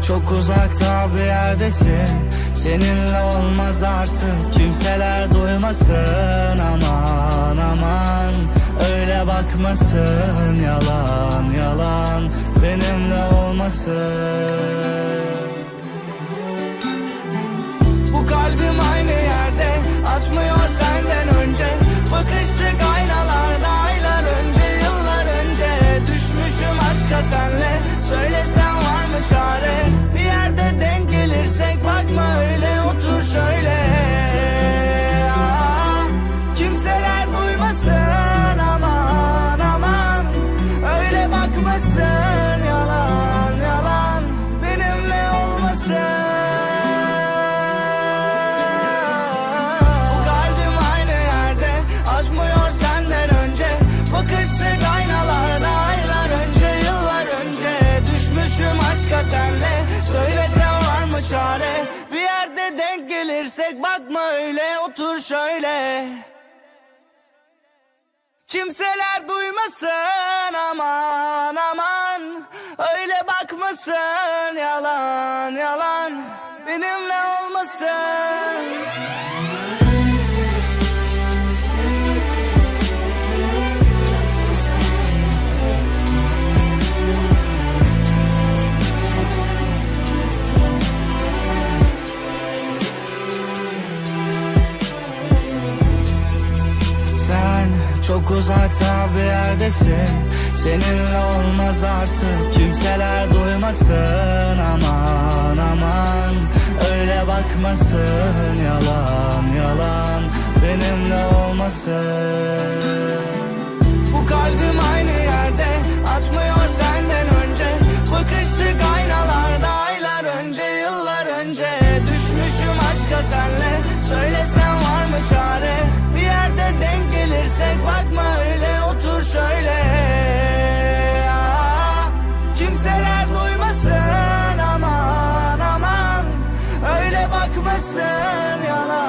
çok uzakta bir yerdesin. Seninle olmaz artık, kimseler duymasın. Aman aman, öyle bakmasın. Yalan yalan, benimle olmasın. Bu kalbim aynı yerde, atmıyor senden önce. Bakıştık aynalarda aylar önce, yıllar önce. Düşmüşüm aşka senle, söylesem var mı çare? Bir yerde denk gelirsek bakma öyle, otur şöyle. Kimseler duymasın, aman aman, öyle bakmasın. Yalan yalan, benimle olmasın. Bu kalbim aynı yerde, atmıyor senden önce. Bakıştık aynalarda aylar önce, yıllar önce. Düşmüşüm aşka senle, söylesem var mı çare? Bir yerde denk gelirsek bakma öyle, otur şöyle. Kimseler duymasın, aman aman, öyle bakmasın. Yalan yalan, benimle olmasın. Çok uzakta bir yerdesin. Seninle olmaz artık, kimseler duymasın. Aman aman, öyle bakmasın. Yalan yalan, benimle olmasın. Bu kalbim aynı yerde, atmıyor senden önce. Bakıştık aynalarda aylar önce, yıllar önce. Düşmüşüm aşka senle, söylesem var mı çare? Bir yerde denk gelirsek bakma öyle, otur şöyle. Kimseler duymasın, aman aman, öyle bakmasın. Yalan